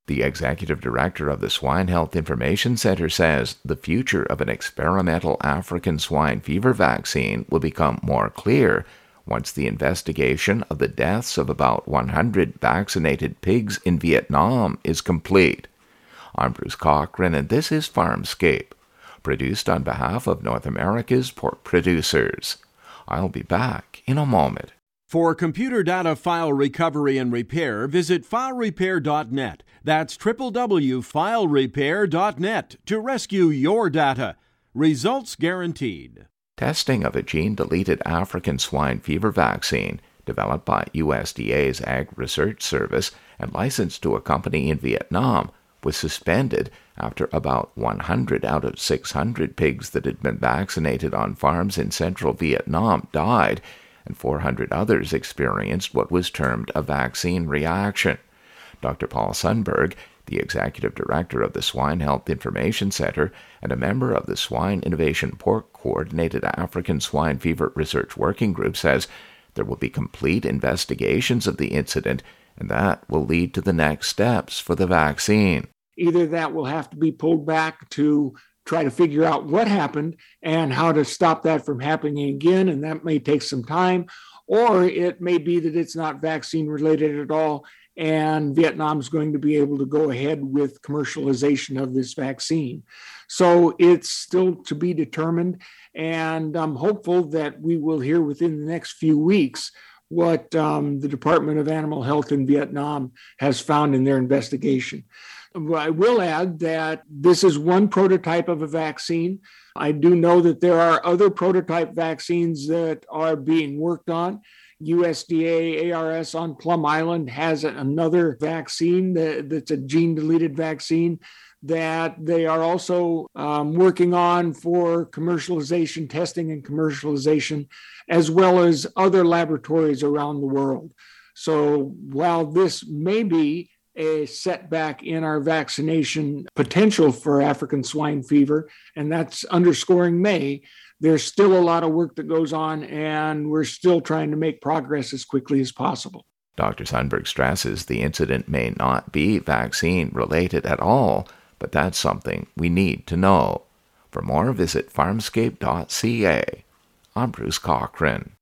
The executive director of the Swine Health Information Center says the future of an experimental African swine fever vaccine will become more clear once the investigation of the deaths of about 100 vaccinated pigs in Vietnam is complete. I'm Bruce Cochran, and this is Farmscape, produced on behalf of North America's pork producers. I'll be back in a moment. For computer data file recovery and repair, visit filerepair.net. That's www.filerepair.net to rescue your data. Results guaranteed. Testing of a gene-deleted African swine fever vaccine, developed by USDA's Ag Research Service and licensed to a company in Vietnam, was suspended after about 100 out of 600 pigs that had been vaccinated on farms in central Vietnam died, and 400 others experienced what was termed a vaccine reaction. Dr. Paul Sundberg, the executive director of the Swine Health Information Center and a member of the Swine Innovation Pork Coordinated African Swine Fever Research Working Group, says there will be complete investigations of the incident, and that will lead to the next steps for the vaccine. Either that will have to be pulled back to try to figure out what happened and how to stop that from happening again, and that may take some time, or it may be that it's not vaccine related at all, and Vietnam's going to be able to go ahead with commercialization of this vaccine. So it's still to be determined, and I'm hopeful that we will hear within the next few weeks what the Department of Animal Health in Vietnam has found in their investigation. I will add that this is one prototype of a vaccine. I do know that there are other prototype vaccines that are being worked on. USDA ARS on Plum Island has another vaccine that's a gene-deleted vaccine that they are also working on for commercialization, testing and commercialization, as well as other laboratories around the world. So while this may be a setback in our vaccination potential for African swine fever, and that's underscoring May, there's still a lot of work that goes on, and we're still trying to make progress as quickly as possible. Dr. Sundberg stresses the incident may not be vaccine-related at all, but that's something we need to know. For more, visit farmscape.ca. I'm Bruce Cochran.